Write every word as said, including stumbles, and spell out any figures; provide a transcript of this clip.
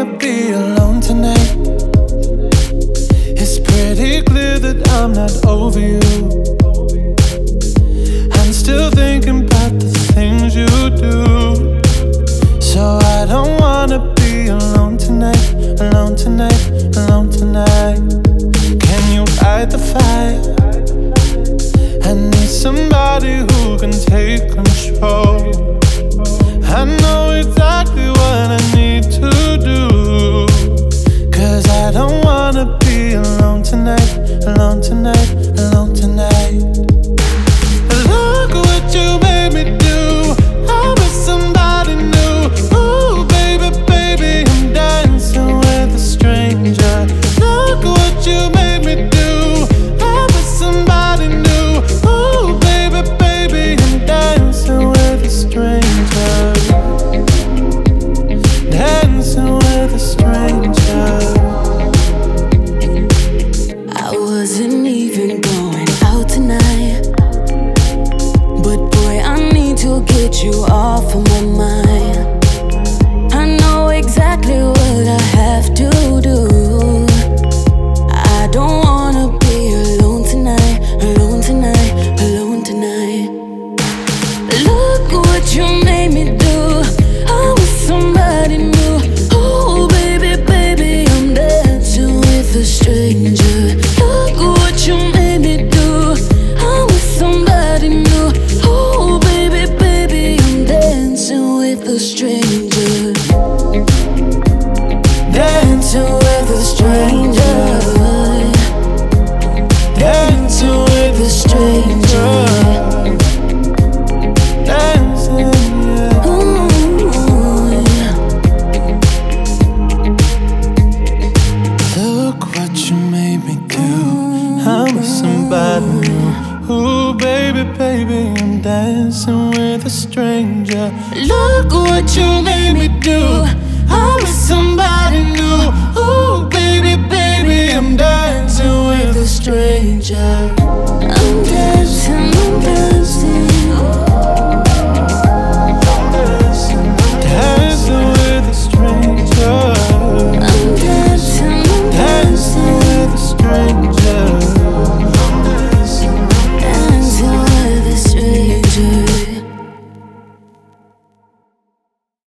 wanna be alone tonight. It's pretty clear that I'm not over you. I'm still thinking about the things you do. So I don't wanna be alone tonight, alone tonight, alone tonight. Can you fight the fire? I need somebody who can take control. I know exactly what I need to do. Cause I don't wanna be alone tonight, alone tonight, alone tonight. Look what you made me do. I was somebody new. Ooh, baby, baby, I'm dancing with a stranger. Look what you made me do. I was somebody new. Ooh, baby, baby, I'm dancing with a stranger. Dancing with a stranger. I wasn't even going out tonight, but boy, I need to get you off of my mind. I know exactly what I have to do. I don't wanna be alone tonight, alone tonight, alone tonight. Look what you made me do. I was somebody new. Oh baby, baby, I'm dancing with a stranger. Look what you made me do. I was somebody new. Oh baby, baby, I'm dancing with a stranger. Dancing with a stranger. Dancing with a stranger. Dancing, yeah. Ooh, yeah. Look what you made me do. I'm with somebody new. Ooh, baby, baby, I'm dancing with a stranger. Look what you made me do. I was somebody new. Ooh.